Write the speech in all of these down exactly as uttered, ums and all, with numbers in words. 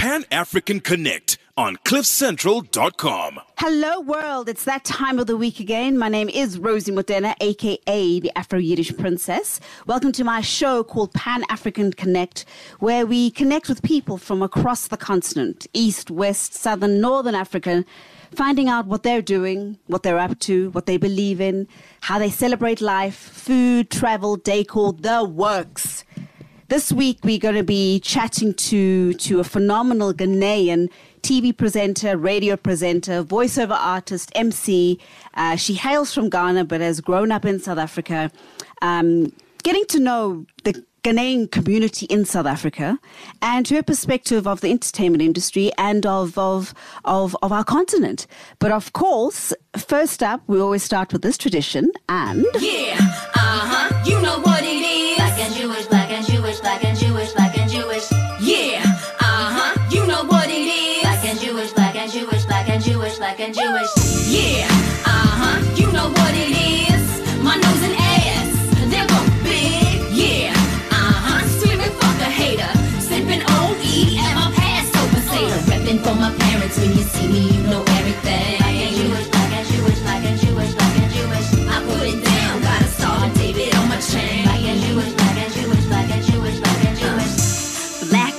Pan African Connect on cliff central dot com. Hello world, it's that time of the week again. My name is Rosie Modena, aka the Afro-Yiddish Princess. Welcome to my show called Pan African Connect, where we connect with people from across the continent, East, West, Southern, Northern Africa, finding out what they're doing, what they're up to, what they believe in, how they celebrate life, food, travel, decor, the works. This week we're going to be chatting to, to a phenomenal Ghanaian T V presenter, radio presenter, voiceover artist, M C. Uh, she hails from Ghana but has grown up in South Africa. Um, getting to know the Ghanaian community in South Africa and her perspective of the entertainment industry and of, of, of, of our continent. But of course, first up, we always start with this tradition and... Yeah, uh-huh, you know what it is. Black and Jewish, black and Jewish, black and Jewish, black and Jewish. Yeah, uh-huh, you know what it is. Black and Jewish, black and Jewish, black and Jewish, black and Jewish. Yeah, uh-huh, you know what it is. My nose and ass, they're both big. Yeah, uh-huh, screaming fuck a hater. Sipping O E at my Passover Seder. Repping for my parents, when you see me, you know everything. Black and Jewish, black and Jewish, black and Jewish, black and Jewish. I put it down, got a star of David on my chain. Black and Jewish, black and Jewish, black and Jewish, black and Jewish. Black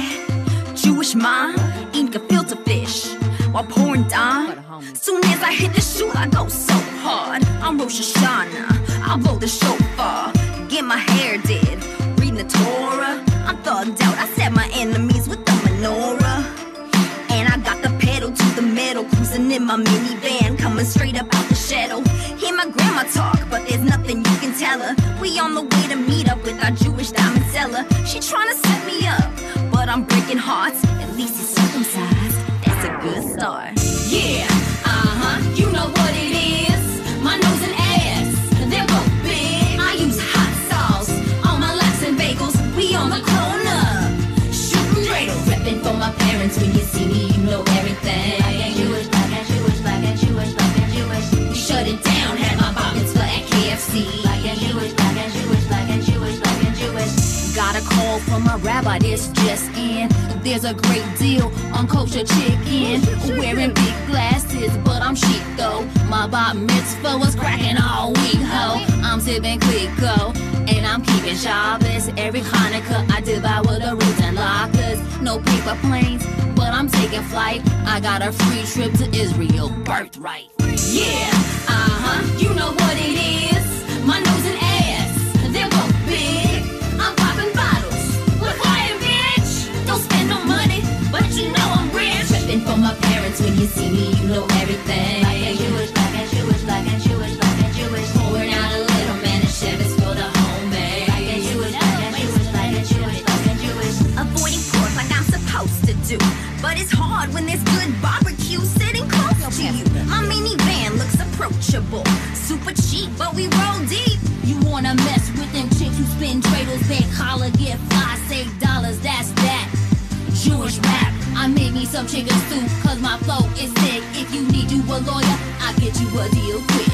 dad, Jewish mom, eating gefilte fish while pouring down. Soon as I hit the shoe, I go so hard. I'm Rosh Hashanah, I'll blow the shofar, get my hair did, reading the Torah. I'm thugged out, I set my enemies with the menorah. And I got the pedal to the metal, cruising in my minivan, coming straight up out the shadow. Hear my grandma talk, but there's nothing you can tell her. We on the way to meet up with our Jewish diamond seller. She tryna set me up, but I'm breaking hearts. At least he's circumcised, that's a good start. Yeah, uh-huh, you know what it is. My nose and ass, they're both big. I use hot sauce on my laps and bagels. We on the corner, shooting dreidel. Repping for my parents, when you see me, you know everything. Black and Jewish, black and Jewish, black and Jewish, black and Jewish. We shut it down, had my bobbins for at K F C. Black and Jewish, black and Jewish, black and Jewish, black and Jewish. Got a call from my rabbi, this just in. There's a great deal on kosher chicken. Wearing big glasses, but I'm chic though. My bar mitzvah was cracking all week, ho. I'm sipping Clico, and I'm keeping Shabbos. Every Hanukkah, I devour the roots and lockers. No paper planes, but I'm taking flight. I got a free trip to Israel, birthright. Yeah, uh-huh, you know what it is. My nose and ass, they're both big. I'm popping bottles with quiet bitch. Don't spend no money, but you know I'm rich. Repping for my parents, when you see me, you know everything. Black and Jewish, black and Jewish, black and Jewish, black and Jewish. Pouring out a little man and Chevys for the homemade. Black and Jewish, black and Jewish, black and Jewish, black and Jewish. Avoiding pork like I'm supposed to do, but it's hard when there's good barbecue sitting close to you. My minivan looks approachable, super cheap, but we roll deep. You wanna mess with them chicks who spin dreidels, big collar, get fly, save dollars, that's that. Jewish rap, I made me some chicken soup, cause my flow is sick. If you need you a lawyer, I'll get you a deal quick.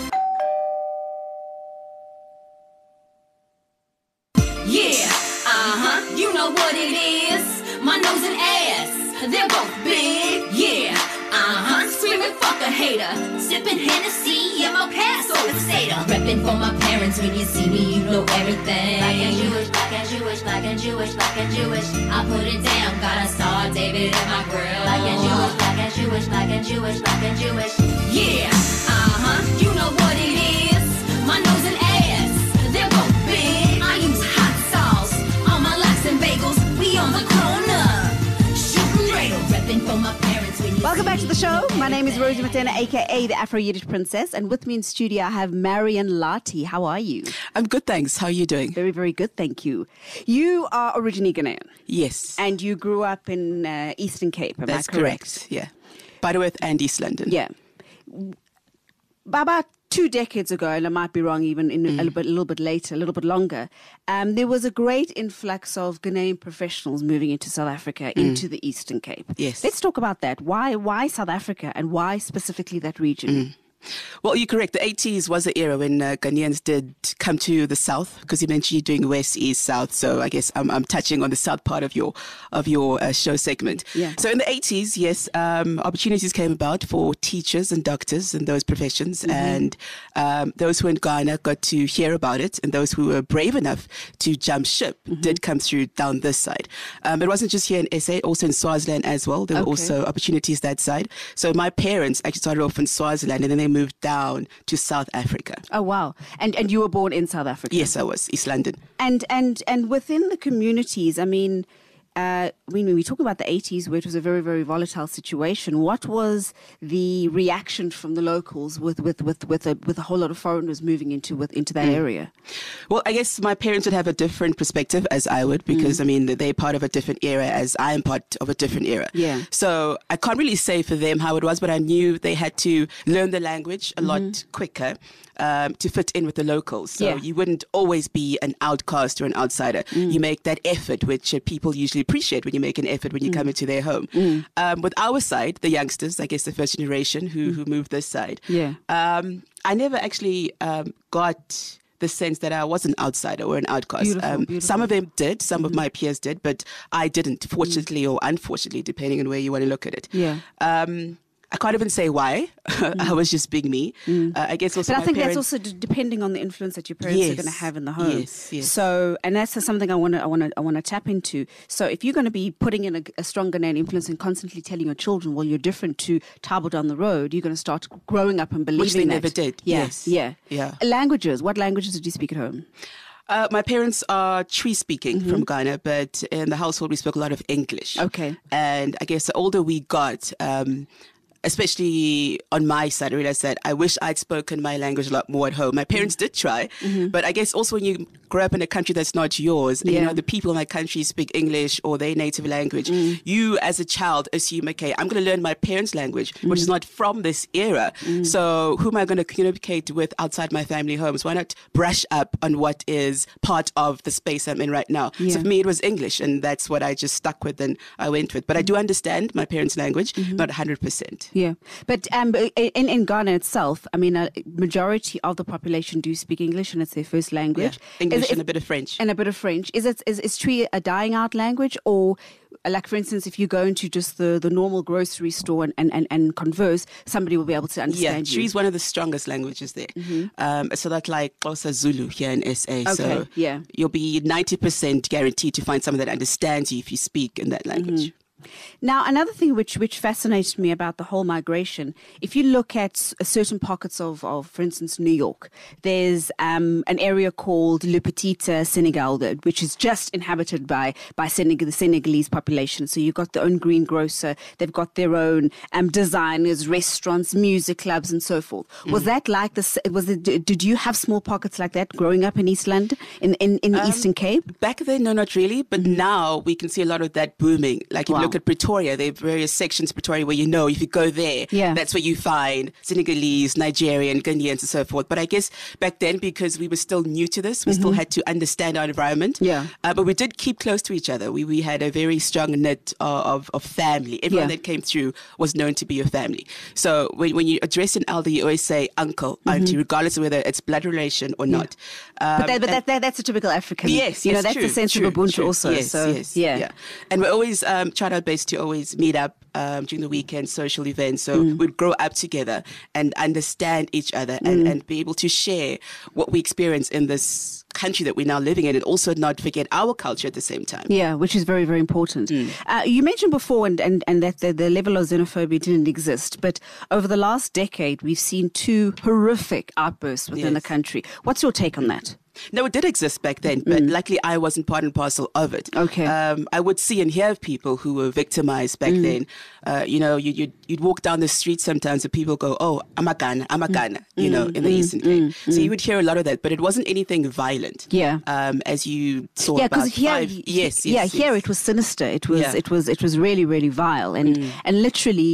Yeah, uh-huh, you know what it is. My nose and ass, they're both big. Yeah, uh-huh, screaming fuck a hater. Sipping Hennessy, I'm a Passover Seder. Repping for my parents, when you see me, you know everything. Black and Jewish, black and Jewish, black and Jewish, black and Jewish. I put it down, got a star of David in my grill. Black and Jewish, black and Jewish, black and Jewish, black and Jewish. Yeah, uh-huh, you know what it is. My nose and ass, they're both big. I use hot sauce on my laps and bagels. We on the corner, shooting dreidel. Repping for my parents, when you Welcome back to the show. My name is Rosie Modena, aka the Afro-Yiddish Princess, and with me in studio I have Marian Lati. How are you? I'm good, thanks. How are you doing? Very, very good, thank you. You are originally Ghanaian. Yes. And you grew up in uh, Eastern Cape, am That's I correct? correct, yeah. Butterworth and East London. Yeah. About two decades ago, and I might be wrong even in mm. a, little bit, a little bit later, a little bit longer, um, there was a great influx of Ghanaian professionals moving into South Africa, mm. into the Eastern Cape. Yes. Let's talk about that. Why, why South Africa, and why specifically that region? Mm. Well, you're correct. The eighties was the era when uh, Ghanaians did come to the south, because you mentioned you're doing west, east, south. So I guess I'm, I'm touching on the south part of your of your uh, show segment. Yeah. So in the eighties, yes, um, opportunities came about for teachers and doctors in those professions, mm-hmm. and um, those who in Ghana got to hear about it, and those who were brave enough to jump ship mm-hmm. did come through down this side. Um, it wasn't just here in S A, also in Swaziland as well. There were Okay. also opportunities that side. So my parents actually started off in Swaziland, and then they moved down to South Africa. Oh, wow. And and you were born in South Africa? Yes, I was, East London. And and and within the communities, I mean, uh, I mean, when we talk about the eighties, where it was a very, very volatile situation, what was the reaction from the locals with with with with a, with a whole lot of foreigners moving into with into that mm. area? Well, I guess my parents would have a different perspective as I would, because mm. I mean they're part of a different era as I am part of a different era. Yeah. So I can't really say for them how it was, but I knew they had to learn the language a mm-hmm. lot quicker. Um, to fit in with the locals. So yeah. you wouldn't always be an outcast or an outsider. Mm. You make that effort, which uh, people usually appreciate when you make an effort when you mm. come into their home. Mm. Um, with our side, the youngsters, I guess the first generation who, mm. who moved this side, yeah. um, I never actually um, got the sense that I was an outsider or an outcast. Beautiful, um, beautiful. Some of them did, some mm-hmm. of my peers did, but I didn't, fortunately mm. or unfortunately, depending on where you want to look at it. Yeah. Um, I can't even say why. Mm. I was just being me. Mm. Uh, I guess also. But I think parents, that's also d- depending on the influence that your parents yes, are going to have in the home. Yes, yes. So, and that's something I want to, I want to, I want to tap into. So, if you're going to be putting in a, a strong Ghanaian influence and constantly telling your children, well, you're different to Thabo down the road, you're going to start growing up and believing Which they that. never did. Yeah, yes. yeah, yeah. Languages. What languages did you speak at home? Uh, my parents are Tree speaking mm-hmm. from Ghana, but in the household we spoke a lot of English. Okay. And I guess the older we got, um, especially on my side, I realized that I wish I'd spoken my language a lot more at home. My parents mm-hmm. did try, mm-hmm. but I guess also when you grow up in a country that's not yours, yeah. and, you know, the people in that country speak English or their native language, mm. you as a child assume, okay, I'm going to learn my parents' language, mm. which is not from this era. Mm. So who am I going to communicate with outside my family homes? Why not brush up on what is part of the space I'm in right now? Yeah. So for me, it was English, and that's what I just stuck with and I went with. But I do understand my parents' language, mm-hmm. not one hundred percent. Yeah, but um, in, in Ghana itself, I mean, a majority of the population do speak English, and it's their first language. Yeah. English is, and a bit of French. And a bit of French. Is it is, is Tree a dying out language, or like, for instance, if you go into just the, the normal grocery store and, and, and, and converse, somebody will be able to understand yeah, you? Tree is one of the strongest languages there. Mm-hmm. Um, so that's like Xhosa Zulu here in S A. Okay, so yeah. you'll be ninety percent guaranteed to find someone that understands you if you speak in that language. Mm-hmm. Now, another thing which, which fascinates me about the whole migration, if you look at certain pockets of, of for instance, New York, there's um, an area called Le Petit Senegal, which is just inhabited by, by Senegal, the Senegalese population. So you've got their own greengrocer, they've got their own um, designers, restaurants, music clubs, and so forth. Mm. Was that like this? Was it, did you have small pockets like that growing up in East London, in, in, in the um, Eastern Cape? Back then, no, not really. But mm-hmm. now we can see a lot of that booming. Like if wow. you look at Pretoria, there are various sections of Pretoria where you know if you go there, yeah. that's where you find Senegalese, Nigerian, Ghanaians, and so forth. But I guess back then, because we were still new to this, we mm-hmm. still had to understand our environment. Yeah. Uh, but we did keep close to each other. We we had a very strong knit uh, of of family. Everyone yeah. that came through was known to be your family. So when when you address an elder, you always say uncle, mm-hmm. auntie, regardless of whether it's blood relation or yeah. not. Um, but that, but that, that, that's a typical African. Yes, you yes, know, that's true, the sense true, of Ubuntu true. also. Yes, so, yes, yeah. yeah. And we always um, tried our best to always meet up um, during the weekend, social events. So mm. we'd grow up together and understand each other and, mm. and be able to share what we experience in this country that we're now living in, and also not forget our culture at the same time. Yeah, which is very, very important. Mm. Uh, you mentioned before and, and, and that the, the level of xenophobia didn't exist, but over the last decade, we've seen two horrific outbursts within yes. the country. What's your take on that? No, it did exist back then, but mm. luckily I wasn't part and parcel of it. Okay. Um, I would see and hear of people who were victimized back mm. then. Uh, you know, you, you'd, you'd walk down the street sometimes and people go, oh, I'm a Ghana, I'm a Ghana, mm. you know, in the mm. Eastern Cape. Mm. So you would hear a lot of that, but it wasn't anything violent. Yeah. Um, as you saw yeah, about here, five. Yes, yes, yeah, yes. here it was sinister. It was, yeah. it was, it was really, really vile. And, mm. and literally,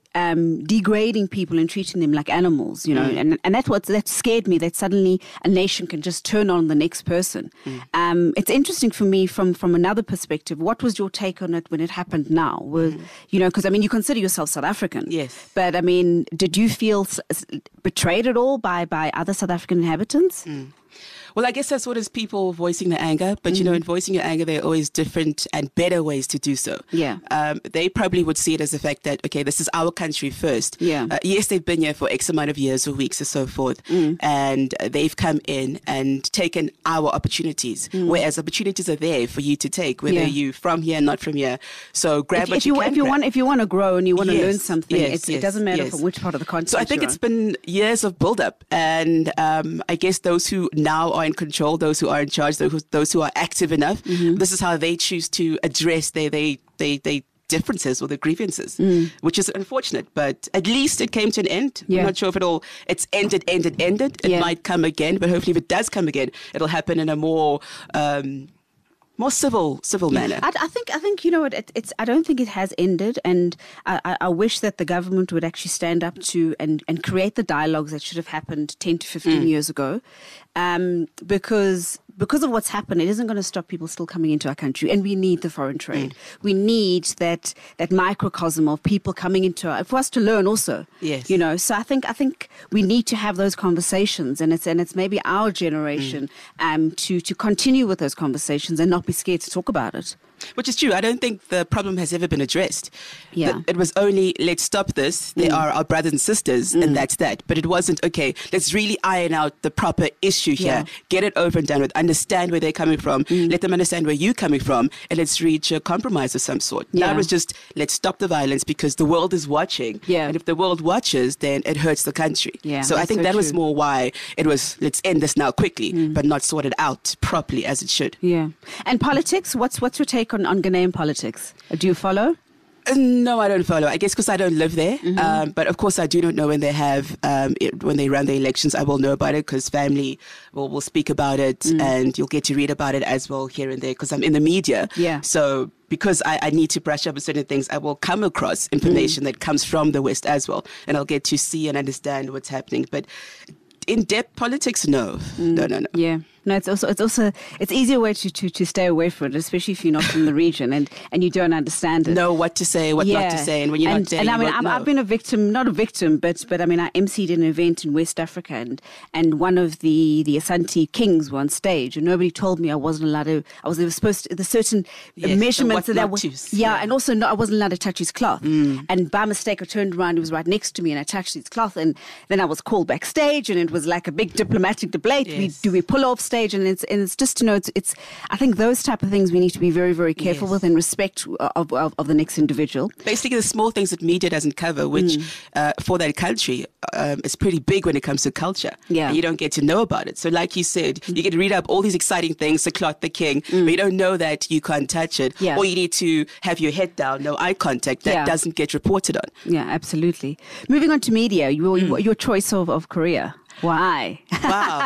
um, degrading people and treating them like animals, you know, mm. and and that's what that scared me. That suddenly a nation can just turn on the next person. Mm. Um, it's interesting for me from from another perspective. What was your take on it when it happened now? Were, mm. You know, because I mean, you consider yourself South African, yes, but I mean, did you feel s- betrayed at all by by other South African inhabitants? Mm. Well, I guess that's what is people voicing their anger. But, mm-hmm. you know, in voicing your anger, there are always different and better ways to do so. Yeah. Um, they probably would see it as the fact that, okay, this is our country first. Yeah. Uh, yes, they've been here for X amount of years or weeks or so forth. Mm. And they've come in and taken our opportunities, mm. whereas opportunities are there for you to take, whether yeah. you're from here, not from here. So grab if, what if you, you can If you, grab. want, if you want to grow and you want to yes. learn something, yes, it's, yes, it doesn't matter yes. from which part of the continent. So I think it's been years of build-up. And um, I guess those who now are in control, those who are in charge, those who, those who are active enough, mm-hmm. this is how they choose to address their they they they differences or their grievances, mm. which is unfortunate. But at least it came to an end. Yeah. I'm not sure if it all it's ended, ended, ended. It yeah. might come again, but hopefully, if it does come again, it'll happen in a more um, more civil, civil manner. I, I think, I think you know, it, it's. I don't think it has ended, and I, I, I wish that the government would actually stand up to and, and create the dialogues that should have happened ten to fifteen mm. years ago, um, because. Because of what's happened, it isn't going to stop people still coming into our country, and we need the foreign trade. Mm. We need that that microcosm of people coming into our, for us to learn also. Yes, you know. So I think I think we need to have those conversations, and it's and it's maybe our generation mm. um, to to continue with those conversations and not be scared to talk about it. Which is true. I don't think the problem has ever been addressed. Yeah. It was only, let's stop this. They mm. are our brothers and sisters, mm. and that's that. But it wasn't, okay, let's really iron out the proper issue here. Yeah. Get it over and done with. Understand where they're coming from. Mm. Let them understand where you're coming from. And let's reach a compromise of some sort. Yeah. Now it was just, let's stop the violence because the world is watching. Yeah. And if the world watches, then it hurts the country. Yeah, so I think so that true. was more why it was, let's end this now quickly, mm. but not sort it out properly as it should. Yeah. And politics, what's what's your take on, on Ghanaian politics? Do you follow? Uh, no, I don't follow. I guess because I don't live there. Mm-hmm. Um, but of course, I do not know when they have um, it, when they run the elections. I will know about it because family will, will speak about it, mm. and you'll get to read about it as well here and there. Because I'm in the media, yeah. So because I, I need to brush up on certain things, I will come across information mm. that comes from the West as well, and I'll get to see and understand what's happening. But in-depth politics, no, mm. no, no, no. Yeah. No, it's also it's also it's easier way to, to, to stay away from it, especially if you're not from the region and, and you don't understand it. Know what to say, what yeah. not to say, and when you're and, not there, and you I mean, won't I've, know. I've been a victim, not a victim, but but I mean, I emceed an event in West Africa, and, and one of the, the Asante kings were on stage, and nobody told me I wasn't allowed to. I was, was supposed to the certain yes, measurements that that were, yeah, yeah, and also no, I wasn't allowed to touch his cloth. Mm. And by mistake, I turned around, he was right next to me, and I touched his cloth, and then I was called backstage, and it was like a big diplomatic debate. Yes. We, do we pull off stage? And it's and it's just to know it's, it's I think those type of things we need to be very, very careful yes. with and respect of, of, of the next individual. Basically, the small things that media doesn't cover, which mm. uh, for that country um, is pretty big when it comes to culture. Yeah. And you don't get to know about it. So like you said, mm. you get to read up all these exciting things, the cloth, the king, mm. but you don't know that you can't touch it. Yeah. Or you need to have your head down, no eye contact. That yeah. doesn't get reported on. Yeah, absolutely. Moving on to media, your, mm. your choice of, of career. Why? Wow.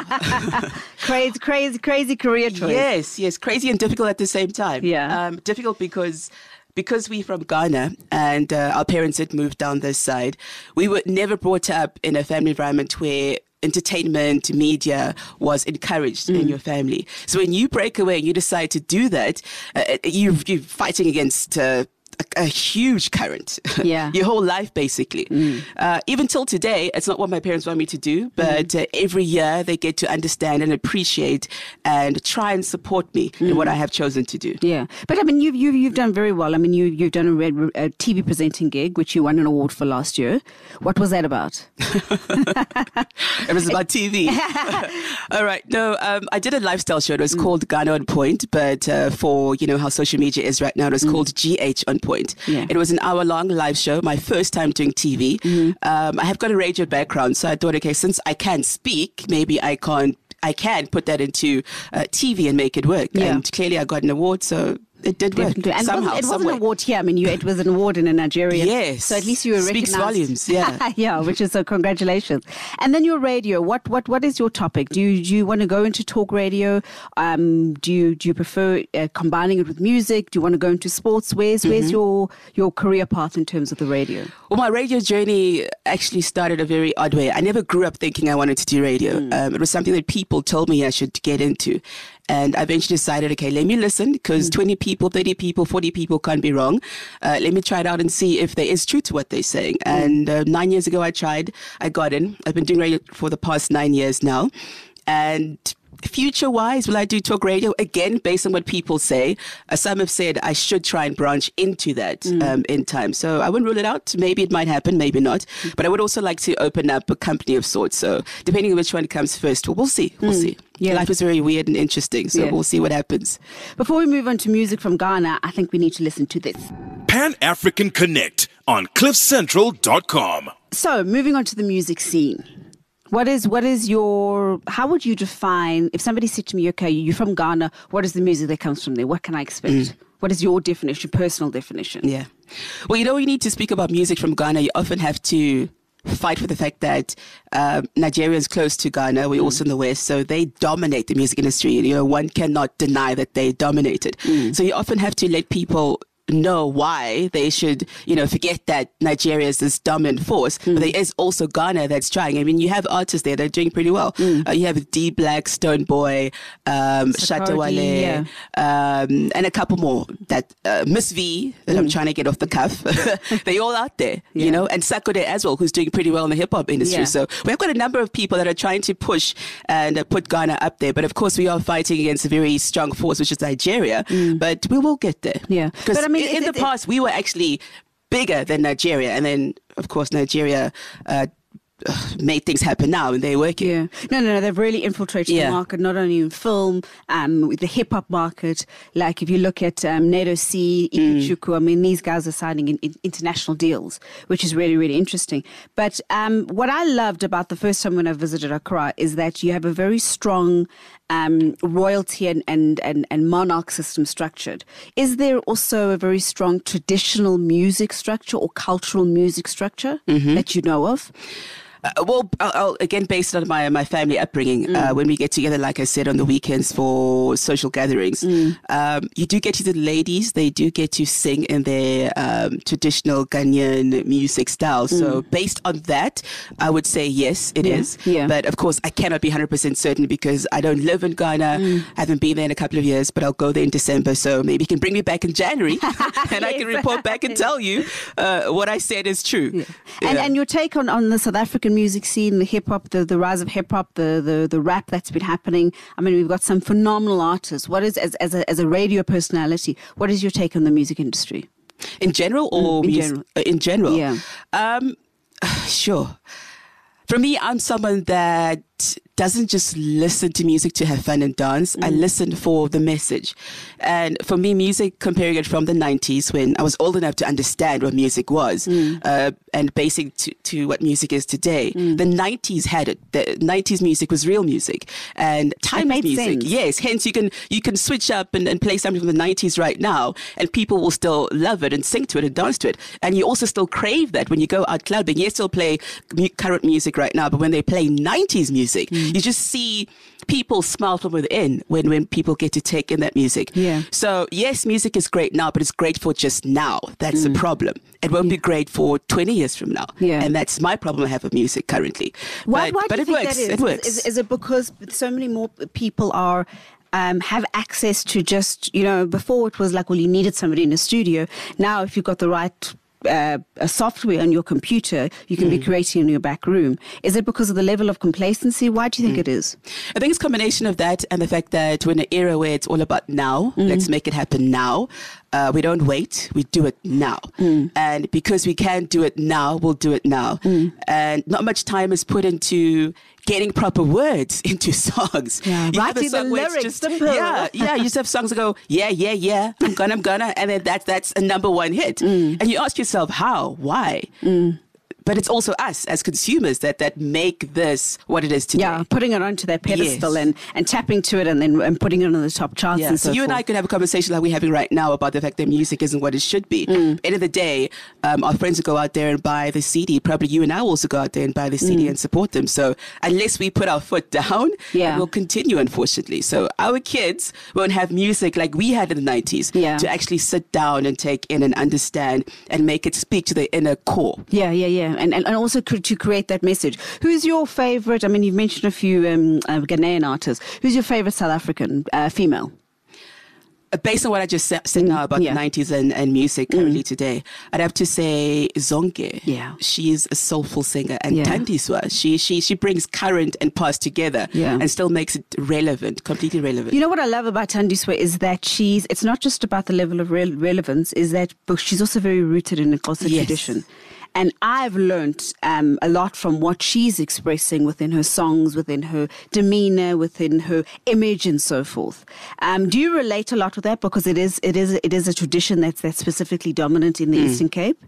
crazy, crazy, crazy career choice. Yes, yes. Crazy and difficult at the same time. Yeah. Um, difficult because... Because we're from Ghana and uh, our parents had moved down this side, we were never brought up in a family environment where entertainment, media was encouraged mm. in your family. So when you break away and you decide to do that, uh, you, you're fighting against... Uh, A, a huge current, yeah. your whole life basically. Mm. Uh, even till today, it's not what my parents want me to do, but mm. uh, every year they get to understand and appreciate and try and support me mm. in what I have chosen to do. Yeah, but I mean, you've you've, you've done very well. I mean, you you've done a, red, a T V presenting gig, which you won an award for last year. What was that about? It was about T V. All right, no, um, I did a lifestyle show. It was mm. called Ghana on Point, but uh, for you know how social media is right now, it was mm. called G H on Point. Yeah. It was an hour-long live show, my first time doing T V. Mm-hmm. Um, I have got a radio background, so I thought, okay, since I can speak, maybe I can't, I can put that into uh, T V and make it work. Yeah. And clearly I got an award, so it did work. Definitely. And somehow, it wasn't, it wasn't some an way. award here. I mean, you, it was an award in Nigeria. Yes. So at least you were Speaks recognized. volumes, yeah. Yeah, which is so congratulations. And then your radio. What what what is your topic? Do you do you want to go into talk radio? Um, do you do you prefer uh, combining it with music? Do you want to go into sports? Where's mm-hmm. where's your your career path in terms of the radio? Well, my radio journey actually started a very odd way. I never grew up thinking I wanted to do radio. Mm. Um, it was something that people told me I should get into. And I eventually decided, okay, let me listen because mm. twenty people, thirty people, forty people can't be wrong. Uh, let me try it out and see if there is truth to what they're saying. Mm. And uh, nine years ago, I tried. I got in. I've been doing radio for the past nine years now. And future-wise, will I do talk radio? Again, based on what people say. Uh, some have said I should try and branch into that mm. um, in time. So I wouldn't rule it out. Maybe it might happen, maybe not. But I would also like to open up a company of sorts. So depending on which one comes first, well, we'll see. We'll mm. see. Yeah. Life is very weird and interesting, so yeah. we'll see what happens. Before we move on to music from Ghana, I think we need to listen to this. Pan African Connect on cliff central dot com. So, moving on to the music scene. What is what is your, how would you define, if somebody said to me, okay, you're from Ghana, what is the music that comes from there? What can I expect? Mm. What is your definition, personal definition? Yeah. Well, you know, when you need to speak about music from Ghana, you often have to fight for the fact that uh, Nigeria is close to Ghana. We're mm. also in the West, so they dominate the music industry. And, you know, one cannot deny that they dominate it. Mm. So you often have to let people know why they should, you know, forget that Nigeria is this dominant force. Mm. But there is also Ghana that's trying. I mean, you have artists there that are doing pretty well. Mm. Uh, you have D Black, Stone Boy, um, Shatta Wale, yeah. um, and a couple more. That uh, Miss V, that mm. I'm trying to get off the cuff. They're all out there, yeah. you know, and Sakode as well, who's doing pretty well in the hip hop industry. Yeah. So we've got a number of people that are trying to push and uh, put Ghana up there. But of course, we are fighting against a very strong force, which is Nigeria. Mm. But we will get there. Yeah. But I mean, in, in it, the past, we were actually bigger than Nigeria. And then, of course, Nigeria uh, made things happen now and they're working. Yeah. No, no, no. They've really infiltrated yeah. the market, not only in film, um, with the hip hop market. Like if you look at um, Nedo C, Ikuchuku, mm. I mean, these guys are signing in, in international deals, which is really, really interesting. But um, what I loved about the first time when I visited Accra is that you have a very strong um, royalty and, and, and, and monarch system structured. Is there also a very strong traditional music structure or cultural music structure mm-hmm. that you know of? Uh, well, I'll, I'll, again, based on my, my family upbringing, mm. uh, when we get together, like I said, on the weekends for social gatherings, mm. um, you do get to the ladies. They do get to sing in their um, traditional Ghanaian music style. Mm. So based on that, I would say yes, it yeah. is. Yeah. But of course, I cannot be one hundred percent certain because I don't live in Ghana. Mm. I haven't been there in a couple of years, but I'll go there in December. So maybe you can bring me back in January and yes. I can report back and tell you uh, what I said is true. Yeah. And, yeah. and your take on, on the South African music scene, the hip hop, the, the rise of hip hop, the, the the rap that's been happening. I mean, we've got some phenomenal artists. What is, as as a, as a radio personality, what is your take on the music industry? In general or in mus- general? In general? Yeah. Um, sure. For me, I'm someone that doesn't just listen to music to have fun and dance. Mm. I listen for the message. And for me, music, comparing it from the nineties when I was old enough to understand what music was mm. uh, and basing to, to what music is today, mm. the nineties had it. The nineties music was real music and time made music. Sense. Yes, hence you can you can switch up and, and play something from the nineties right now and people will still love it and sing to it and dance to it. And you also still crave that when you go out clubbing. You still play current music right now, but when they play nineties music, mm. you just see people smile from within when, when people get to take in that music. Yeah. So, yes, music is great now, but it's great for just now. That's mm. the problem. It won't yeah. be great for twenty years from now. Yeah. And that's my problem I have with music currently. Why, but why but do it you think works. that is? It works. Is, is it because so many more people are... Um, have access to just, you know, before it was like, well, you needed somebody in a studio. Now, if you've got the right uh, a software on your computer, you can mm. be creating in your back room. Is it because of the level of complacency? Why do you think mm. it is? I think it's a combination of that and the fact that we're in an era where it's all about now. Mm. Let's make it happen now. Uh, we don't wait. We do it now. Mm. And because we can do it now, we'll do it now. Mm. And not much time is put into getting proper words into songs. Yeah, you writing the lyrics, just, simple. Yeah, yeah. You just have songs that go, yeah, yeah, yeah, I'm gonna, I'm gonna. And then that, that's a number one hit. Mm. And you ask yourself, how? Why? Mm. but it's also us as consumers that that make this what it is today. Yeah, putting it onto their pedestal Yes. and, and tapping to it and then and putting it on the top charts Yeah, and so, so you forth. and I could have a conversation like we're having right now about the fact that music isn't what it should be. Mm. End of the day, um, our friends will go out there and buy the C D. Probably you and I will also go out there and buy the C D and support them. So unless we put our foot down, Mm. Yeah. it will continue, unfortunately. So our kids won't have music like we had in the nineties Yeah. to actually sit down and take in and understand and make it speak to their inner core. Yeah, yeah, yeah. And, and, and also cr- to create that message. Who's your favorite? I mean, you've mentioned a few um, uh, Ghanaian artists. Who's your favorite South African uh, female? Uh, Based on what I just sa- said now about yeah. the nineties and, and music currently today, I'd have to say Zonke. Yeah. She's a soulful singer. And Yeah. Tandiswa, she, she, she brings current and past together Yeah. and still makes it relevant, completely relevant. You know what I love about Tandiswa is that she's, it's not just about the level of rel- relevance, is that but she's also very rooted in the Xhosa Yes. tradition. And I've learnt um, a lot from what she's expressing within her songs, within her demeanor, within her image, and so forth. Um, do you relate a lot with that? Because it is, it is, it is a tradition that's that's specifically dominant in the Mm. Eastern Cape.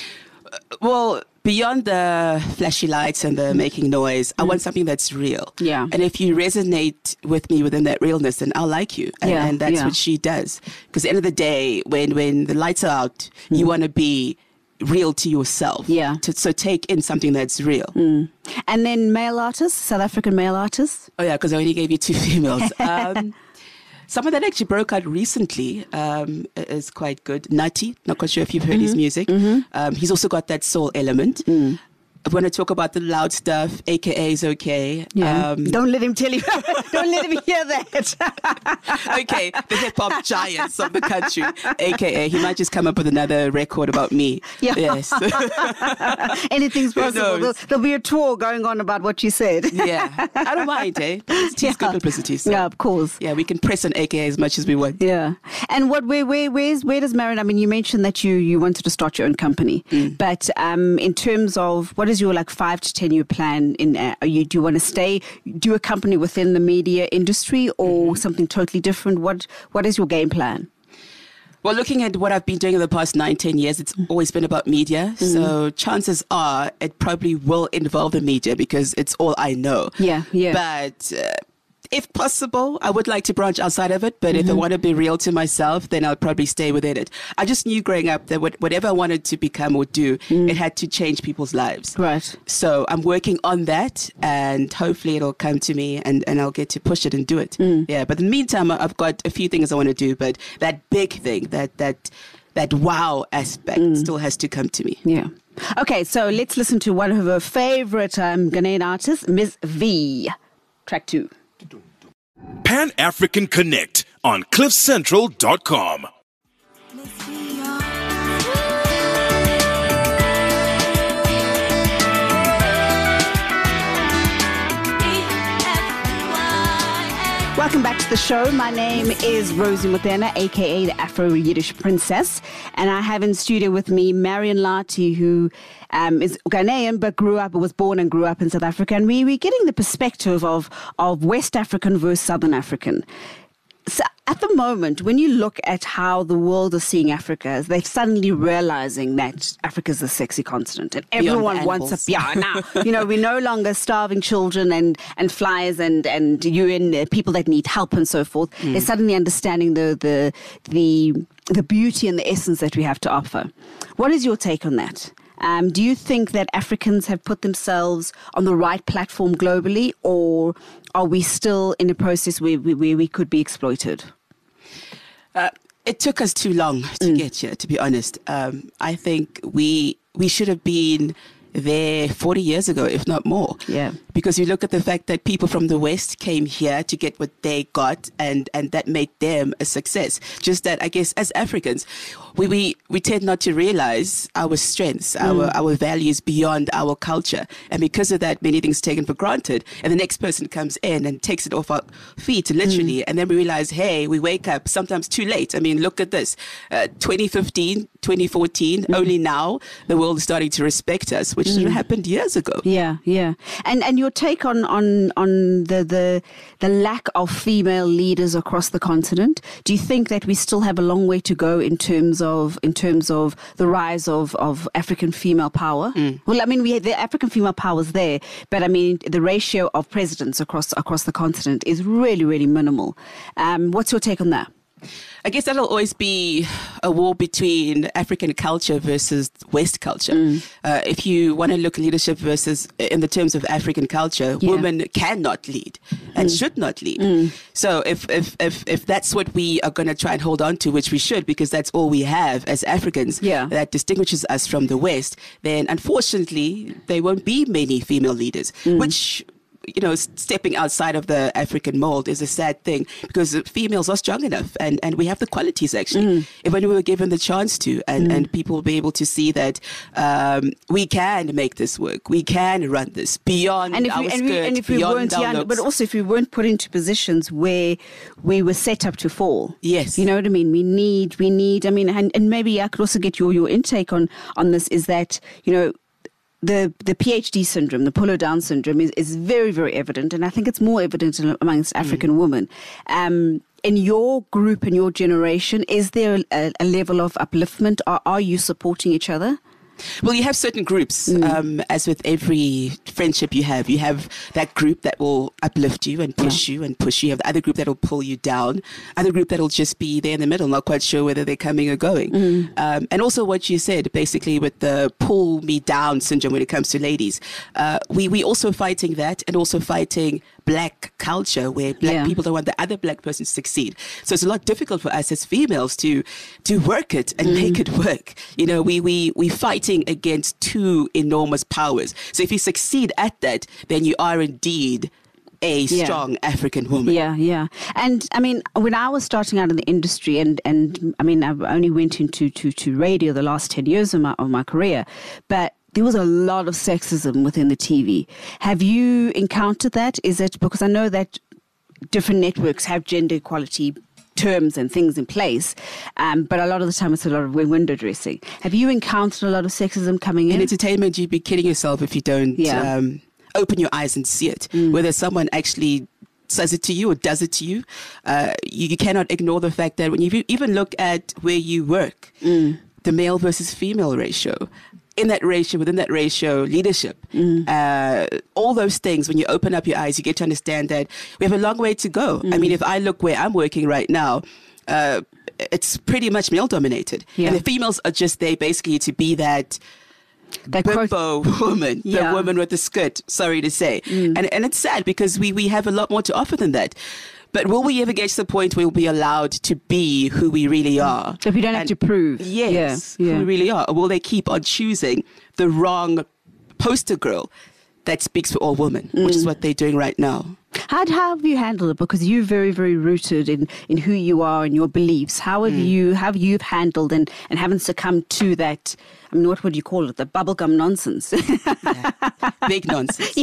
Well, beyond the flashy lights and the making noise, I want something that's real. Mm. Yeah. And if you resonate with me within that realness, then I'll like you. And, Yeah, and that's yeah. what she does. Because at the end of the day, when, when the lights are out, you want to be real to yourself. Mm. Yeah. To, so take in something that's real. And then male artists, South African male artists. Oh, yeah, because I only gave you two females. Um, someone that actually broke out recently um, is quite good. Nutty, not quite sure if you've heard his music. Um, he's also got that soul element. I want to talk about the loud stuff, A K A is okay. Um, Don't let him tell you. Don't let him hear that. okay, the hip hop giants of the country, A K A he might just come up with another record about me. Yeah. Yes. Anything's possible. knows? There'll, there'll be a tour going on about what you said. yeah. I don't mind, eh? Publicity is good publicity. So. Yeah, of course. Yeah, we can press on A K A as much as we want. Yeah. And what where where where's where does Marion, I mean, you mentioned that you you wanted to start your own company. But um in terms of what is your like five to ten year plan in uh, are you do you want to stay do a company within the media industry or something totally different? What what is your game plan? Well, looking at what I've been doing in the past nine, ten years, it's always been about media. So chances are it probably will involve the media because it's all I know. Yeah, yeah. But uh, if possible, I would like to branch outside of it. But if I want to be real to myself, then I'll probably stay within it. I just knew growing up that what, whatever I wanted to become or do, it had to change people's lives. Right. So I'm working on that and hopefully it'll come to me and, and I'll get to push it and do it. Yeah. But in the meantime, I've got a few things I want to do, but that big thing, that, that, that wow aspect still has to come to me. Yeah. Okay, so let's listen to one of her favorite um, Ghanaian artists, Miss V. Track two. Pan African Connect on cliff central dot com. Welcome back to the show. My name is Rosie Modena, aka the Afro-Yiddish Princess, and I have in studio with me Marion Lati, who um, is Ghanaian but grew up, was born and grew up in South Africa, and we, we're getting the perspective of, of West African versus Southern African. So at the moment, when you look at how the world is seeing Africa, they're suddenly realizing that Africa is a sexy continent and Beyond everyone the wants animals. a, yeah, now, you know, we're no longer starving children and, and flies and, and U N uh, people that need help and so forth. Mm. They're suddenly understanding the, the, the, the beauty and the essence that we have to offer. What is your take on that? Um, do you think that Africans have put themselves on the right platform globally, or are we still in a process where we, where we could be exploited? Uh, it took us too long to get here, to be honest. Um, I think we we should have been there forty years ago, if not more. Yeah. Because you look at the fact that people from the West came here to get what they got, and, and that made them a success. Just that, I guess, as Africans, we, we, we tend not to realize our strengths, our, our values beyond our culture. And because of that, many things taken for granted. And the next person comes in and takes it off our feet, literally. And then we realize, hey, we wake up sometimes too late. I mean, look at this. Uh, twenty fifteen, twenty fourteen. Mm. Only now the world is starting to respect us, which mm. happened years ago. Yeah, yeah. And and your take on on on the the the lack of female leaders across the continent? Do you think that we still have a long way to go in terms of in terms of the rise of of African female power? Mm. Well, I mean, we the African female power is there, but I mean, the ratio of presidents across across the continent is really really minimal. Um, what's your take on that? I guess that'll always be a war between African culture versus West culture. Mm. Uh, if you want to look at leadership versus in the terms of African culture, yeah. women cannot lead and mm. should not lead. Mm. So if, if, if, if that's what we are going to try and hold on to, which we should, because that's all we have as Africans yeah. that distinguishes us from the West, then unfortunately there won't be many female leaders, mm. which... you know, stepping outside of the African mold is a sad thing because females are strong enough and, and we have the qualities actually. Mm. If when we were given the chance to and, mm. and people will be able to see that um, we can make this work, we can run this beyond and if our we, and skirt, we, and if we beyond weren't our young, looks. but also if we weren't put into positions where we were set up to fall. Yes. You know what I mean? We need, we need, I mean, and, and maybe I could also get your, your intake on, on this is that, you know, The the P H D syndrome, the pull down syndrome, is, is very, very evident. And I think it's more evident amongst African mm. women. Um, in your group, in your generation, is there a, a level of upliftment? Or are you supporting each other? Well, you have certain groups, mm. um, as with every friendship you have. You have that group that will uplift you and push yeah. you and push you. You have the other group that will pull you down. Other group that will just be there in the middle, not quite sure whether they're coming or going. Mm. Um, and also what you said, basically with the pull me down syndrome when it comes to ladies. Uh, we, we also fighting that and also fighting black culture where black yeah. people don't want the other black person to succeed. So it's a lot difficult for us as females to to work it and mm. make it work. You know, we we we fighting against two enormous powers. So if you succeed at that, then you are indeed a strong yeah. African woman. Yeah, yeah. And I mean, when I was starting out in the industry, and, and I mean, I've only went into to, to radio the last ten years of my, of my career, but there was a lot of sexism within the T V. Have you encountered that? Is it because I know that different networks have gender equality terms and things in place, um, but a lot of the time it's a lot of window dressing. Have you encountered a lot of sexism coming in? In entertainment, you'd be kidding yourself if you don't yeah. um, open your eyes and see it. Mm. Whether someone actually says it to you or does it to you, uh, you, you cannot ignore the fact that when you even look at where you work, mm. the male versus female ratio, in that ratio, within that ratio, leadership, mm. uh, all those things, when you open up your eyes, you get to understand that we have a long way to go. Mm. I mean, if I look where I'm working right now, uh, it's pretty much male-dominated. Yeah. And the females are just there basically to be that that bimbo woman, yeah. the woman with the skirt, sorry to say. Mm. And and it's sad because we, we have a lot more to offer than that. But will we ever get to the point where we'll be allowed to be who we really are? So if we don't and have to prove. Yes, yeah, yeah. who we really are. Or will they keep on choosing the wrong poster girl that speaks for all women, mm. which is what they're doing right now? How, how have you handled it? Because you're very, very rooted in, in who you are and your beliefs. How have mm. you have you handled and, and haven't succumbed to that, I mean, what would you call it? The bubblegum nonsense. yeah. Big nonsense.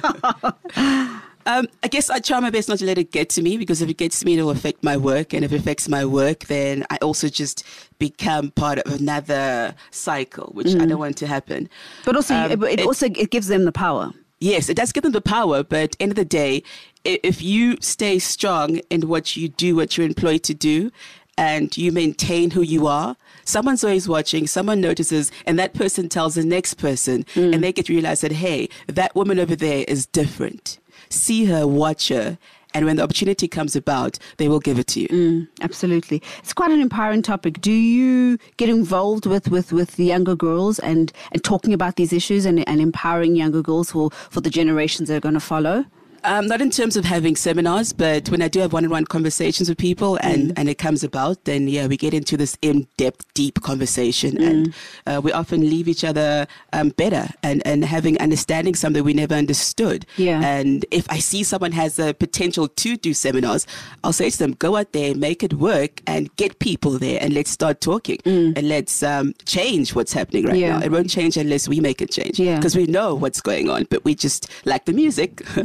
Yeah. Um, I guess I try my best not to let it get to me, because if it gets to me, it'll affect my work. And if it affects my work, then I also just become part of another cycle, which mm. I don't want to happen. But also, um, it, it, it also it gives them the power. Yes, it does give them the power. But end of the day, if you stay strong in what you do, what you're employed to do, and you maintain who you are, someone's always watching, someone notices, and that person tells the next person, mm. and they get to realize that, hey, that woman over there is different. See her, watch her, and when the opportunity comes about, they will give it to you. Mm, absolutely. It's quite an empowering topic. Do you get involved with, with, with the younger girls and, and talking about these issues and, and empowering younger girls for, for the generations that are going to follow? Um, not in terms of having seminars, but when I do have one-on-one conversations with people and, mm. and it comes about, then yeah, we get into this in-depth, deep conversation, mm. and uh, we often leave each other um, better and, and having understanding something we never understood. Yeah. And if I see someone has the potential to do seminars, I'll say to them, go out there, make it work, and get people there, and let's start talking, mm. and let's um, change what's happening right yeah. now. It won't change unless we make it change, yeah. because we know what's going on, but we just like the music. Mm. we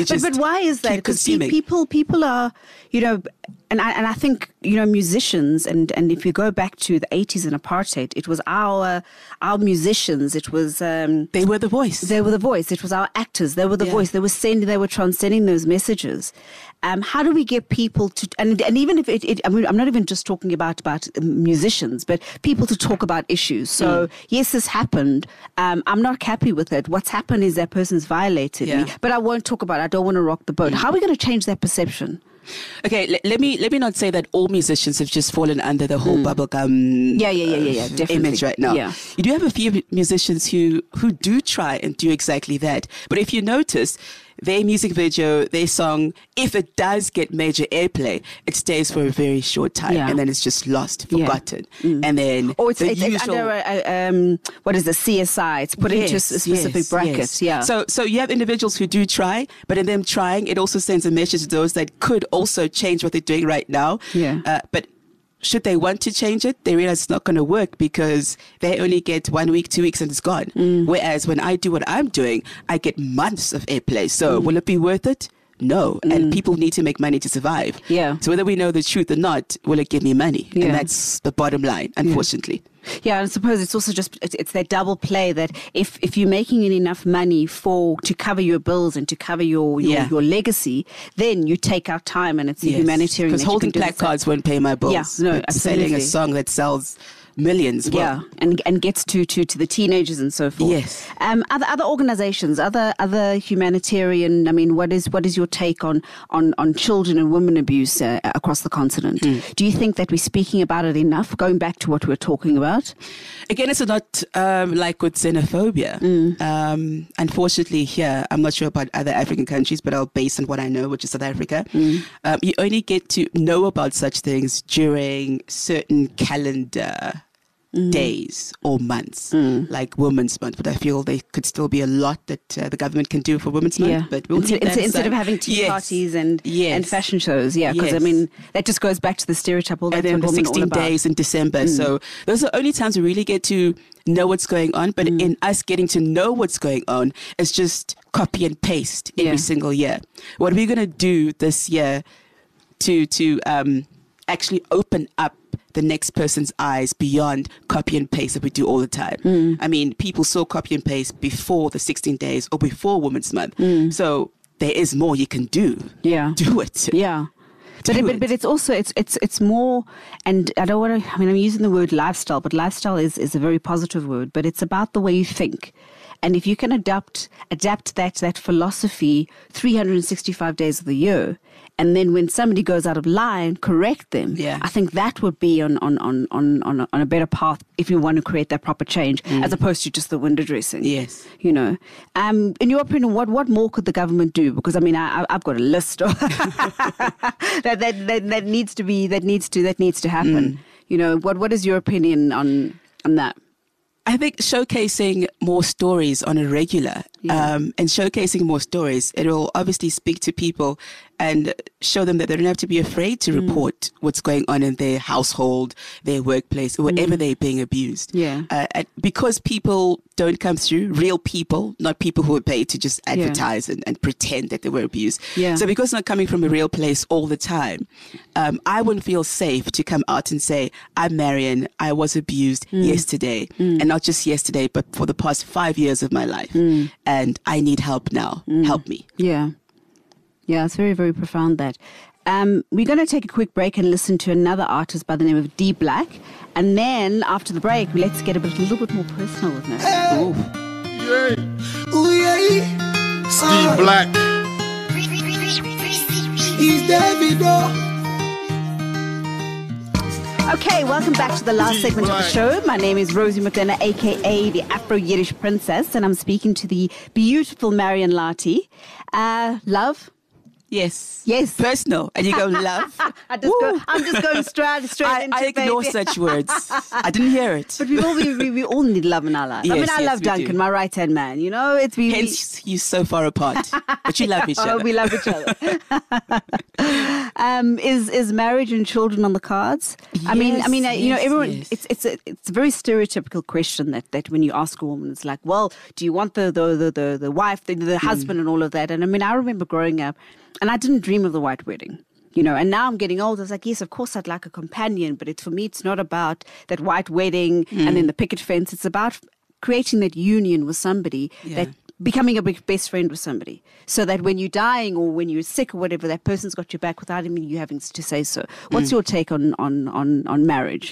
just but why is that? keep Because consuming. people, people are, you know, and I, and I think, you know, musicians, and, and if you go back to the eighties and apartheid, it was our our musicians, it was... Um, They were the voice. They were the voice. It was our actors. They were the Yeah. voice. They were sending, they were transcending those messages. Um, how do we get people to, and, and even if it, it, I mean, I'm not even just talking about, about musicians, but people to talk about issues. So, Mm. yes, this happened. Um, I'm not happy with it. What's happened is that person's violated Yeah. me, but I won't talk about it. I don't want to rock the boat. Mm. How are we going to change that perception? Okay, let, let me let me not say that all musicians have just fallen under the whole bubblegum Yeah, yeah, yeah, yeah, yeah, uh, definitely. image right now. Yeah. You do have a few musicians who who do try and do exactly that. But if you notice, their music video, their song, if it does get major airplay, it stays for a very short time, Yeah. and then it's just lost, Yeah. forgotten, and then Or it's, the it's, it's usual. under a, a, um, what is the C S I? It's put into a s- a specific yes, bracket. yes. Yeah. So, so you have individuals who do try, but in them trying, it also sends a message to those that could also change what they're doing right now. Yeah. Uh, but should they want to change it, they realize it's not going to work because they only get one week, two weeks, and it's gone. Mm. Whereas when I do what I'm doing, I get months of airplay. Mm. So will it be worth it? No. And people need to make money to survive. Yeah. So whether we know the truth or not, will it give me money? Yeah. And that's the bottom line, unfortunately. Yeah, I suppose it's also just it's, it's that double play that if, if you're making enough money for to cover your bills and to cover your your, Yeah. your legacy, then you take out time and it's a Yes. humanitarian. Because that you holding can do this. placards won't pay my bills. Yeah, no, But selling a absolutely. song that sells millions. Well, Yeah, and and gets to, to, to the teenagers and so forth. Yes. Um, other other organisations, other other humanitarian. I mean, what is what is your take on on, on children and women abuse uh, across the continent? Mm. Do you think that we're speaking about it enough? Going back to what we were talking about. Again, it's not um, like with xenophobia. Mm. Um, unfortunately, here, I'm not sure about other African countries, but I'll base on what I know, which is South Africa. Mm. Um, you only get to know about such things during certain calendar Mm. days or months, like Women's Month. But I feel there could still be a lot that uh, the government can do for Women's Month. Yeah, But we'll instead, leave that instead, instead of aside. having tea Yes. parties and Yes. and fashion shows, yeah, because I Yes. mean that just goes back to the stereotype. All And that's then what the women are all sixteen about. days in December. So those are the only times we really get to know what's going on. But in us getting to know what's going on, it's just copy and paste every Yeah. single year. What are we going to do this year to to um, actually open up the next person's eyes beyond copy and paste that we do all the time? I mean, people saw copy and paste before the sixteen days or before Women's Month. So there is more you can do. Yeah. Do it. Yeah. But, Do it, but it. but it's also it's it's it's more, and I don't want to. I mean, I'm using the word lifestyle, but lifestyle is, is a very positive word. But it's about the way you think, and if you can adapt adapt that that philosophy three hundred sixty-five days of the year, and then when somebody goes out of line, correct them. Yeah. I think that would be on on on on on a, on a better path if you want to create that proper change, as opposed to just the window dressing. Yes. You know, um, in your opinion, what, what more could the government do? Because I mean, I, I- I've got a list of that, that that that needs to be that needs to that needs to happen. You know, what what is your opinion on on that? I think showcasing more stories on a regular Yeah. um, and showcasing more stories, it will obviously speak to people and show them that they don't have to be afraid to report what's going on in their household, their workplace, or wherever they're being abused. Yeah. Uh, and because people don't come through, real people, not people who are paid to just advertise and, and pretend that they were abused. Yeah. So because it's not coming from a real place all the time, um, I wouldn't feel safe to come out and say, I'm Marion, I was abused yesterday. And not just yesterday, but for the past five years of my life. And I need help now. Help me. Yeah. Yeah, it's very, very profound that. Um, we're going to take a quick break and listen to another artist by the name of D Black. And then after the break, let's get a, bit, a little bit more personal with Marion. Yeah. Ooh, yeah. Steve Black. He's Davido. Okay, welcome back to the last segment of the show. My name is Rosie Mutena, a k a the Afro-Yiddish Princess, and I'm speaking to the beautiful Marion Lati. Uh, love, Yes. Yes. Personal. And you go, love. I just go, I'm just going straight, straight I, into I ignore baby. such words. I didn't hear it. But we all, we, we, we all need love in our lives. I mean, Yes, I yes, love we Duncan, do. my right-hand man. You know, it's we. Hence, you're so far apart. But you love each we oh, other. we love each other. um, is is marriage and children on the cards? I mean, I Yes, mean, uh, you know, yes, everyone. yes. It's it's a it's a very stereotypical question that, that when you ask a woman, it's like, well, do you want the the the the, the wife, the, the husband, and all of that? And I mean, I remember growing up, and I didn't dream of the white wedding. You know, and now I'm getting older. I was like, yes, of course I'd like a companion, but it's for me, it's not about that white wedding and then the picket fence. It's about creating that union with somebody, Yeah. that becoming a big best friend with somebody, so that when you're dying or when you're sick or whatever, that person's got your back without even you having to say so. What's your take on on on, on marriage?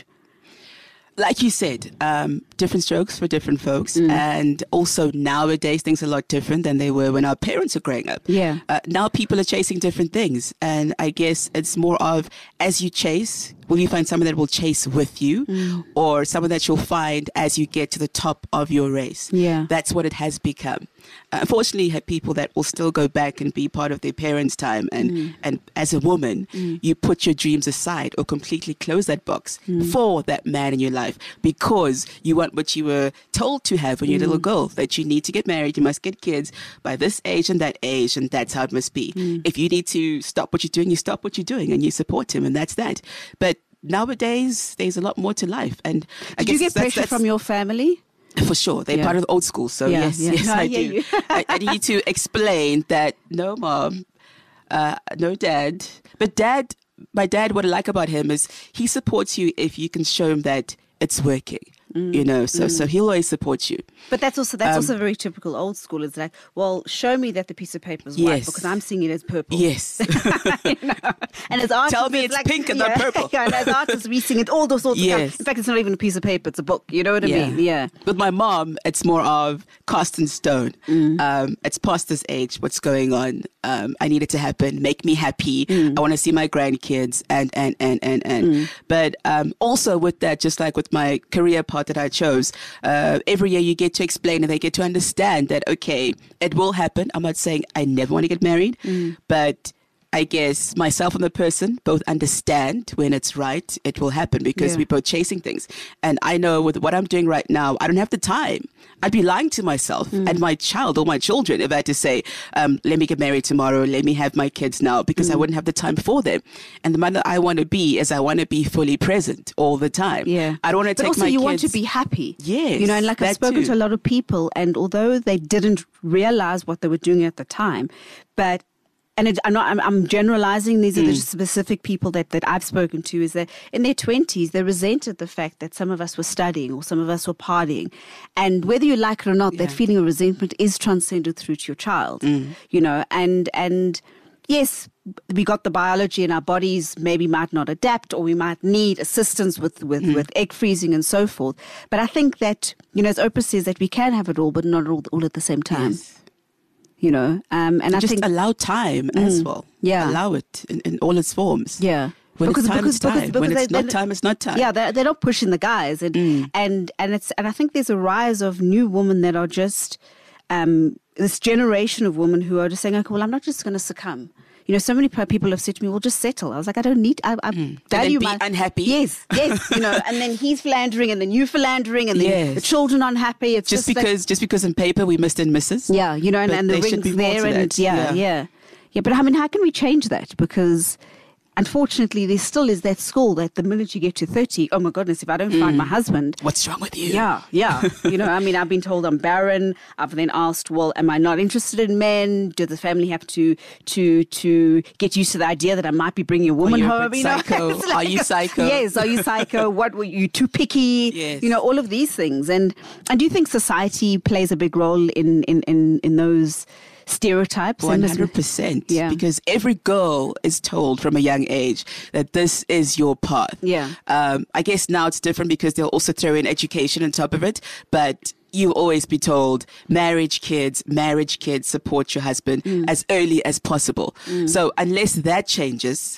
Like you said, um, different strokes for different folks. Mm. And also nowadays, things are a lot different than they were when our parents were growing up. Yeah. Uh, now people are chasing different things. And I guess it's more of, as you chase, will you find someone that will chase with you Mm. or someone that you'll find as you get to the top of your race? Yeah. That's what it has become. Uh, unfortunately, you have people that will still go back and be part of their parents' time. And, Mm. and as a woman, you put your dreams aside or completely close that box Mm. for that man in your life because you want what you were told to have when you're a little girl, that you need to get married, you must get kids by this age and that age, and that's how it must be. If you need to stop what you're doing, you stop what you're doing and you support him, and that's that. But nowadays, there's a lot more to life. And I Did you guess get that's- pressure that's- from your family? For sure. They're Yeah. part of the old school. So, Yeah, yes, yeah. yes, No, I I hear do. you. I, I need to explain that no, mom, uh, no, dad. But dad, my dad, what I like about him is he supports you if you can show him that it's working. You know, so so he'll always support you. But that's also that's Um, also very typical old school. It's like, well, show me that the piece of paper is white Yes. because I'm seeing it as purple. Yes. You know? And as artists, Tell me it's like, pink and not purple. Yeah, and as artists, we sing it all those sorts of Yes. colors. In fact, it's not even a piece of paper; it's a book. You know what I mean? Yeah. With my mom, it's more of cast in stone. Mm. Um, it's past this age. What's going on? Um, I need it to happen. Make me happy. Mm. I want to see my grandkids and, and, and, and, and. But um, also with that, just like with my career path that I chose, uh, every year you get to explain and they get to understand that, okay, it will happen. I'm not saying I never want to get married, but I guess myself and the person both understand when it's right, it will happen because Yeah. we're both chasing things. And I know with what I'm doing right now, I don't have the time. I'd be lying to myself and my child or my children if I had to say, um, let me get married tomorrow, let me have my kids now, because I wouldn't have the time for them. And the mother I want to be is I want to be fully present all the time. Yeah. I don't want to But take also my you kids. want to be happy. Yes, You know, and like I've that spoken too. to a lot of people, and although they didn't realize what they were doing at the time, but and it, I'm, not, I'm, I'm generalizing, these are Mm. the specific people that, that I've spoken to, is that in their twenties, they resented the fact that some of us were studying or some of us were partying. And whether you like it or not, that Yeah. feeling of resentment is transcended through to your child, Mm. you know, and, and yes, we got the biology in our bodies, maybe might not adapt, or we might need assistance with, with, Mm. with egg freezing and so forth. But I think that, you know, as Oprah says, that we can have it all, but not all, all at the same time. Yes. You know, um, and I Just think, allow time as well. Yeah. Allow it in, in all its forms. yeah. When it's time, it's time. when they- it's not they- time, it's not time. Yeah, they're, they're not pushing the guys, and Mm. and and it's and I think there's a rise of new women that are just um, this generation of women who are just saying, okay, well, I'm not just going to succumb. You know, so many pe- people have said to me, well, just settle. I was like, I don't need, I, I value be my... unhappy. Yes, yes, you know, and then he's philandering, and then you philandering, and then Yes. the children unhappy. It's Just just, like- because, just because in paper we missed and misses. yeah, you know, and, But and the there should rings be more there, to and that. yeah, Yeah. yeah, yeah. But I mean, how can we change that? Because unfortunately, there still is that school that the minute you get to thirty, oh my goodness, if I don't find my husband, What's wrong with you? yeah, yeah. You know, I mean, I've been told I'm barren. I've then asked, well, am I not interested in men? Do the family have to to to get used to the idea that I might be bringing a woman you a home? bit You know? psycho? It's Are you psycho? Yes. Are you psycho? What were you too picky? Yes. You know, all of these things. And and do you think society plays a big role in in in, in those stereotypes? One And this- hundred percent. Yeah. Because every girl is told from a young age that this is your path. Yeah. Um, I guess now it's different because they'll also throw in education on top of it, but you'll always be told marriage, kids, marriage, kids, support your husband Mm. as early as possible. So unless that changes,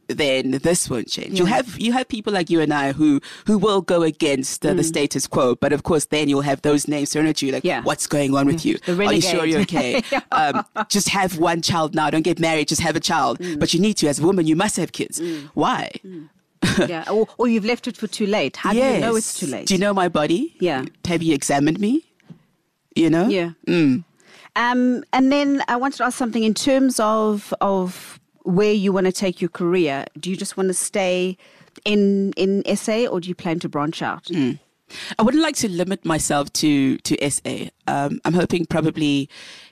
then this won't change. You'll have you have people like you and I who who will go against uh, mm. the status quo, but of course then you'll have those names thrown at you like, yeah. what's going on with you? Are you sure you're okay? yeah. um, just have one child now. Don't get married. Just have a child. Mm. But you need to, as a woman, you must have kids. Mm. Why? Mm. yeah, or, or you've left it for too late. How yes. do you know it's too late? Do you know my body? Yeah. Have you examined me? You know? Yeah. Mm. Um, and then I wanted to ask something in terms of of where you want to take your career. Do you just want to stay in in S A, or do you plan to branch out? Mm. I wouldn't like to limit myself to to S A. Um, I'm hoping probably,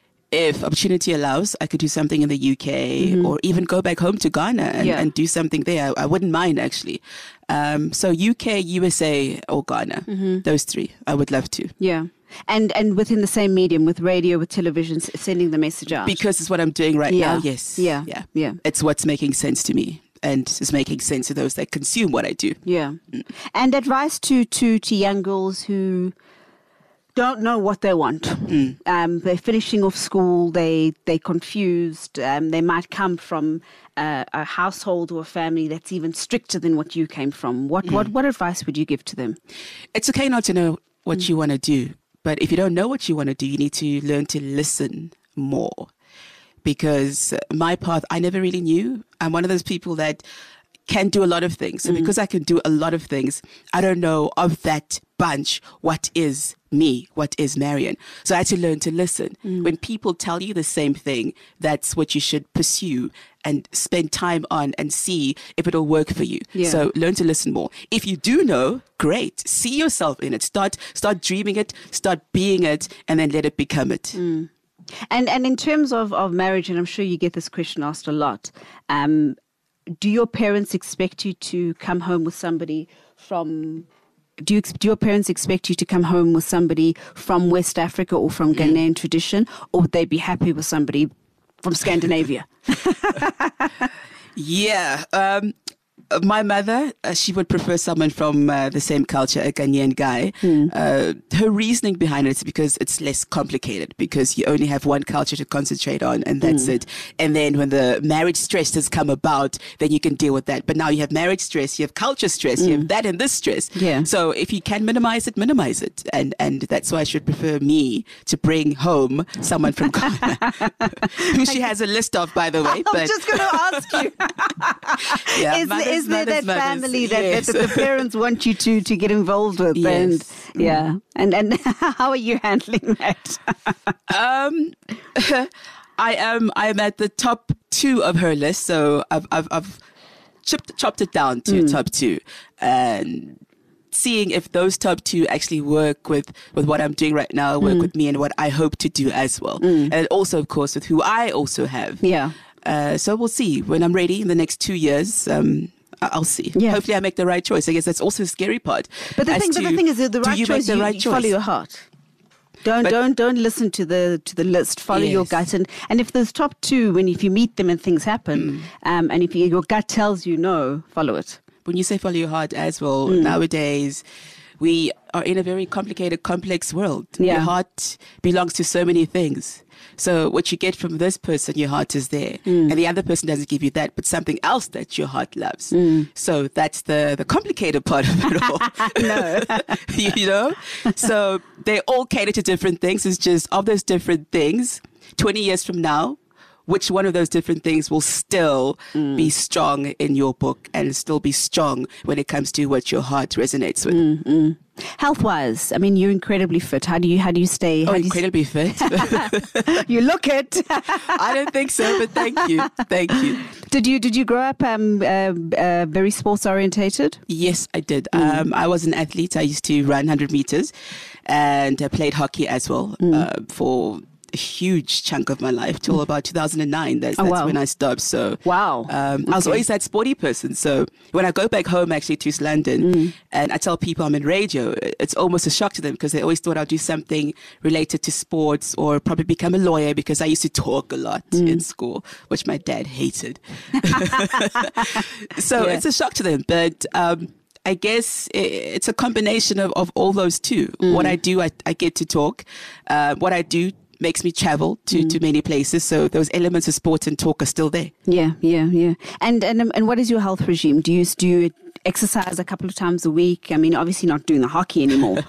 if opportunity allows, I could do something in the U K mm-hmm. or even go back home to Ghana and, yeah. and do something there. I, I wouldn't mind, actually. Um, so U K, U S A, or Ghana, mm-hmm. those three, I would love to. Yeah. And and within the same medium, with radio, with television, sending the message out. Because it's what I'm doing right yeah. now, yes. Yeah. yeah. Yeah. It's what's making sense to me and is making sense to those that consume what I do. Yeah. Mm. And advice to, to, to young girls who don't know what they want. Mm. Um, they're finishing off school, they, they're confused, um, they might come from uh, a household or a family that's even stricter than what you came from. What, mm. what, what advice would you give to them? It's okay not to know what mm. you want to do. But if you don't know what you want to do, you need to learn to listen more. Because my path, I never really knew. I'm one of those people that can do a lot of things. And mm. because I can do a lot of things, I don't know of that bunch what is me, what is Marion. So I had to learn to listen. Mm. When people tell you the same thing, that's what you should pursue and spend time on and see if it'll work for you. Yeah. So learn to listen more. If you do know, great. See yourself in it. Start start dreaming it, start being it, and then let it become it. Mm. And and in terms of, of marriage, and I'm sure you get this question asked a lot, um, do your parents expect you to come home with somebody from... Do, you, do your parents expect you to come home with somebody from West Africa or from Ghanaian mm. tradition, or would they be happy with somebody from Scandinavia? yeah. Um, my mother, uh, she would prefer someone from uh, the same culture, a Ghanaian guy. Mm. Uh, her reasoning behind it is because it's less complicated, because you only have one culture to concentrate on, and that's mm. it. And then when the marriage stress has come about, then you can deal with that. But now you have marriage stress, you have culture stress, mm. you have that and this stress. Yeah. So if you can minimize it, minimize it. And and that's why I should prefer me to bring home someone from Ghana, who she has a list of, by the way. I'm but just going to ask you. yeah, is, mothers, is there mothers, that mothers, family that, yes. that, that the parents want you to, to get involved with? Yes. And yeah. And and how are you handling that? um, I am I am at the top two of her list, so I've I've, I've chopped, chopped it down to mm. top two, and seeing if those top two actually work with, with what I'm doing right now, work mm. with me and what I hope to do as well, mm. and also of course with who I also have. Yeah. Uh, so we'll see when I'm ready in the next two years. Um, I'll see. Yeah. Hopefully I make the right choice. I guess that's also the scary part. But the, thing, to, but the thing is, the right you choice, the you, right you choice? follow your heart. Don't but, don't don't listen to the to the list. Follow yes. your gut, and, and if there's top two, when if you meet them and things happen, mm. um, and if you, your gut tells you no, follow it. When you say follow your heart as well, mm. nowadays we are in a very complicated, complex world. Yeah. Your heart belongs to so many things. So what you get from this person, your heart is there. Mm. And the other person doesn't give you that, but something else that your heart loves. Mm. So that's the, the complicated part of it all. No. you, you know? So they all cater to different things. It's just of those different things, twenty years from now, which one of those different things will still mm. be strong in your book and still be strong when it comes to what your heart resonates with. Mm, mm. Health-wise, I mean, you're incredibly fit. How do you how do you stay? Oh, how do incredibly you... fit. You look it. I don't think so, but thank you, thank you. Did you did you grow up um, uh, uh, very sports orientated? Yes, I did. Mm. Um, I was an athlete. I used to run one hundred meters, and I played hockey as well mm. uh, for a huge chunk of my life till about two thousand nine. That's, oh, that's wow. when I stopped. So wow, um, okay. I was always that sporty person. So when I go back home actually to London mm. and I tell people I'm in radio, it's almost a shock to them because they always thought I'd do something related to sports or probably become a lawyer because I used to talk a lot mm. in school, which my dad hated. So yeah. It's a shock to them. But um, I guess it's a combination of, of all those two. Mm. What I do, I, I get to talk. Uh, what I do, makes me travel to, Mm. to many places. So those elements of sport and talk are still there. Yeah, yeah, yeah. And and um, and what is your health regime? Do you do you exercise a couple of times a week? I mean, obviously not doing the hockey anymore.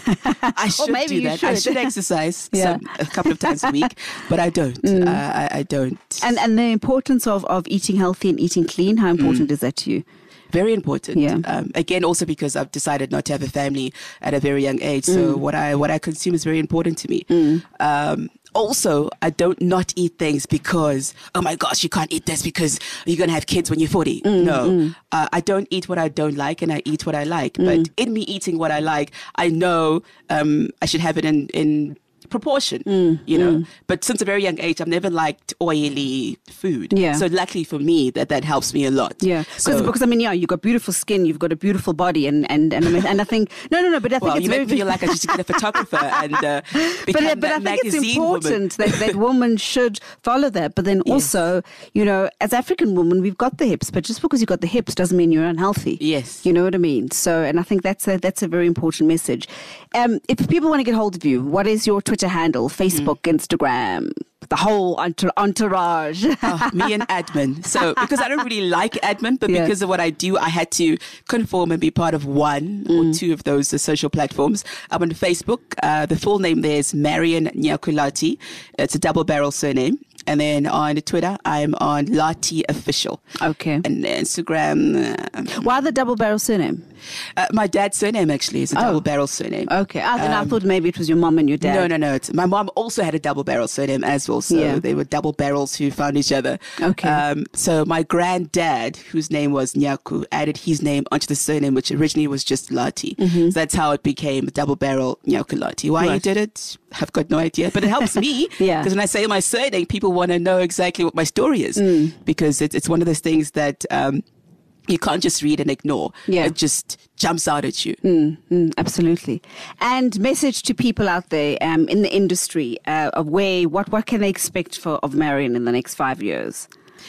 I should maybe do you that. I should. should exercise Yeah. some, a couple of times a week, but I don't. Mm. Uh, I, I don't. And and the importance of, of eating healthy and eating clean, how important is that to you? Very important. Yeah. Um, again, also because I've decided not to have a family at a very young age. So Mm. what I what I consume is very important to me. Um, also, I don't not eat things because, oh my gosh, you can't eat this because you're going to have kids when you're forty. Mm, no, uh, I don't eat what I don't like and I eat what I like. Mm. But in me eating what I like, I know um, I should have it in, in proportion, Mm, you know. But since a very young age, I've never liked oily food. Yeah. So luckily for me, that, that helps me a lot. Yeah, because So- because I mean, yeah, you've got beautiful skin, you've got a beautiful body, and and and, I mean, and I think no, no, no, but I think Well, it's you very make me feel like I should get a photographer and uh, become but, but that I think it's magazine woman. important that, that women should follow that. But then also, you know, as African women, we've got the hips, but just because you've got the hips doesn't mean you're unhealthy. Yes. You know what I mean? So, and I think that's a, that's a very important message. Um, if people want to get hold of you, what is your Twitter handle, Facebook, Instagram, the whole entour- entourage? Oh, me and admin. So because I don't really like admin, but Yeah. because of what I do, I had to conform and be part of one Mm. or two of those uh, social platforms. I'm on Facebook. Uh, the full name there is Marion Nyakulati. It's a double barrel surname. And then on Twitter, I'm on Lati Official. Okay. And Instagram, uh, Why the double barrel surname? uh, my dad's surname actually is a Oh. double barrel surname. Okay. I, then I thought maybe it was your mom and your dad. Um, No, no, no. It's, my mom also had a double barrel surname as well. So Yeah. they were double barrels who found each other. Okay. Um, so my granddad, whose name was Nyaku, added his name onto the surname, which originally was just Lati. So that's how it became double barrel Nyaku Lati. Why he Mm-hmm. Right. did it, I've got no idea. But it helps me. Yeah. Because when I say my surname, people want to know exactly what my story is. Mm. Because it, it's one of those things that um, you can't just read and ignore. Yeah. It just jumps out at you. Mm, absolutely. And message to people out there um, in the industry uh, of where what what can they expect for of Marion in the next five years?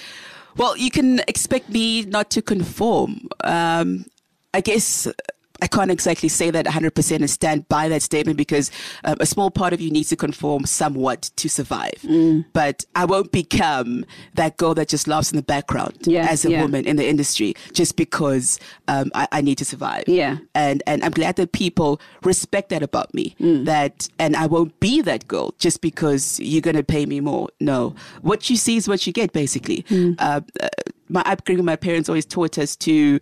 Well, you can expect me not to conform. Um, I guess I can't exactly say that one hundred percent and stand by that statement because um, a small part of you needs to conform somewhat to survive. Mm. But I won't become that girl that just laughs in the background Yeah, as a yeah. woman in the industry just because um, I, I need to survive. Yeah. And and I'm glad that people respect that about me. Mm. That and I won't be that girl just because you're going to pay me more. No, what you see is what you get. Basically, Mm. uh, uh, my upbringing, my parents always taught us to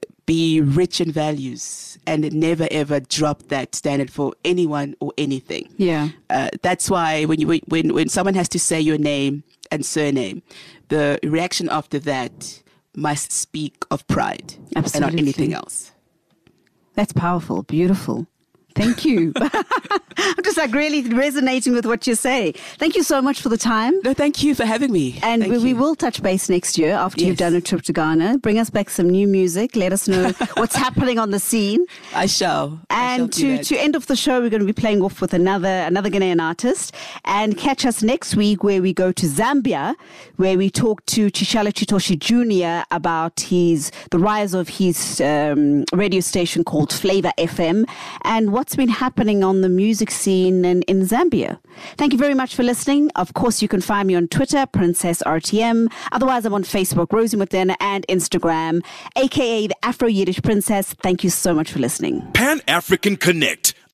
be rich in values and never ever drop that standard for anyone or anything. Yeah. Uh, that's why when you when when someone has to say your name and surname, the reaction after that must speak of pride and not Absolutely. anything else. That's powerful, beautiful. Thank you. I'm just like really resonating with what you say. Thank you so much for the time. No, thank you for having me. And Thank we, we you. will touch base next year after you've Yes. done a trip to Ghana. Bring us back some new music. Let us know what's happening on the scene. I shall. I shall And do to, that. to end off the show, we're going to be playing off with another another Ghanaian artist. And catch us next week where we go to Zambia, where we talk to Chishala Chitoshi Junior about his the rise of his um, radio station called Flavor F M and what's been happening on the music scene in, in Zambia. Thank you very much for listening. Of course, you can find me on Twitter, Princess R T M. Otherwise, I'm on Facebook, Rosie Mutena, and Instagram, aka the Afro Yiddish Princess. Thank you so much for listening. Pan African Connect